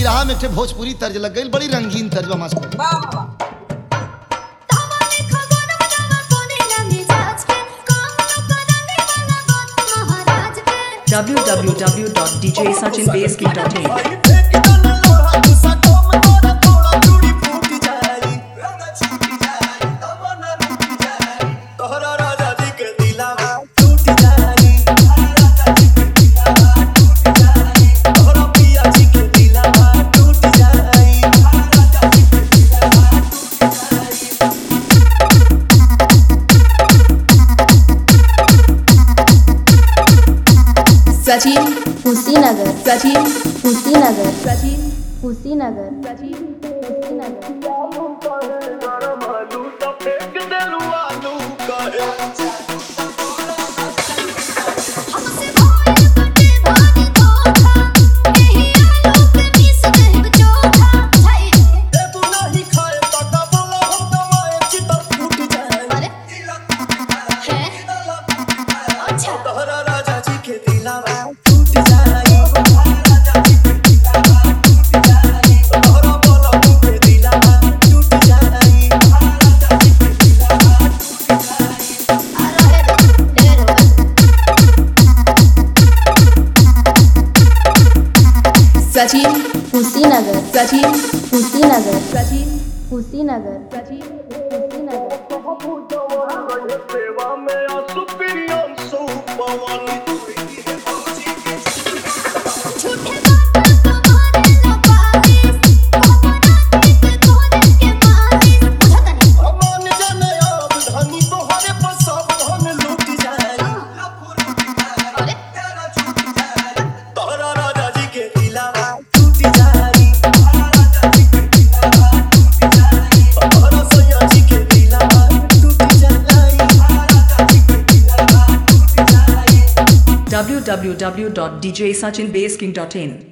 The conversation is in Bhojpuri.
बियाह में थे भोजपुरी तर्ज लग गई, बड़ी रंगीन तर्ज master. www.djsachinbasking.in Sachin Kushinagar, Sachin Kushinagar, Sachin Kushinagar, Sachin Sachin Kushinagar, Sachin Kushinagar, Sachin Kushinagar, Sachin www.djsachinbasking.in